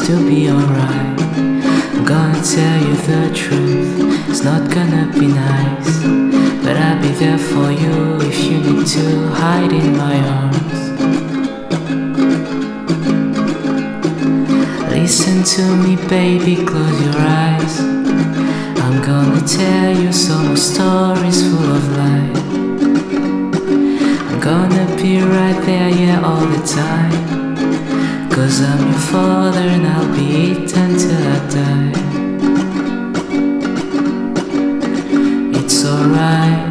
to be alright. I'm gonna tell you the truth, it's not gonna be nice, but I'll be there for you if you need to hide in my arms. Listen to me, baby, close your eyes. I'm gonna tell you some stories full of light. I'm gonna be right there, yeah, all the time. 'Cause I'm your father and I'll be it until I die. It's alright.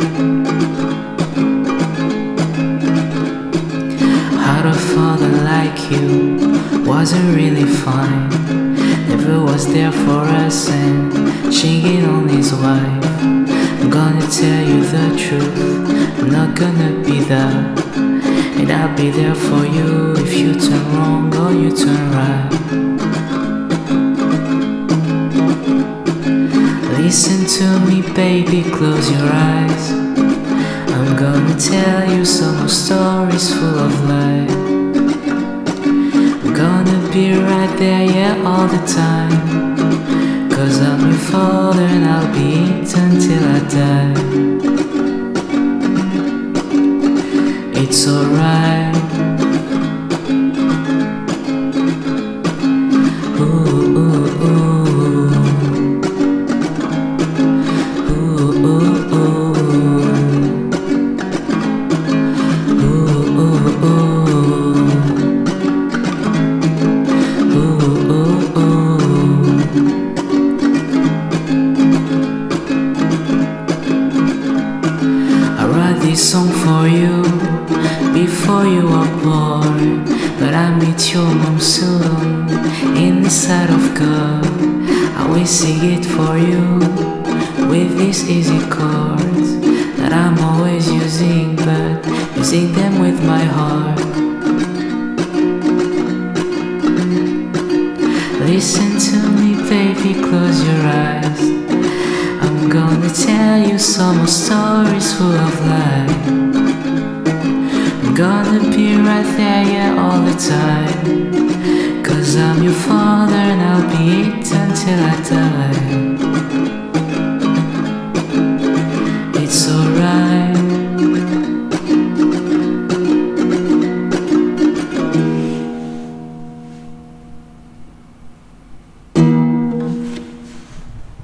Had a father like you wasn't really fine. Never was there for us and cheating on his wife. I'm gonna tell you the truth, I'm not gonna be there, and I'll be there for you if you turn wrong or you turn right. Listen to me, baby, close your eyes. I'm gonna tell you some stories full of light. I'm gonna be right there, yeah, all the time. 'Cause I'm your father and I'll be it until I die. It's alright. Ooh, ooh, ooh. Ooh, ooh, ooh. Ooh, ooh, ooh. Ooh, ooh, ooh. I write this song for you before you were born, but I meet your mom soon in the sight of God. I will sing it for you with these easy chords that I'm always using, but using them with my heart. Listen to me, baby, close your eyes. I'm gonna tell you some stories full of light. I'm gonna be right there, yeah, all the time. 'Cause I'm your father and I'll be it until I die.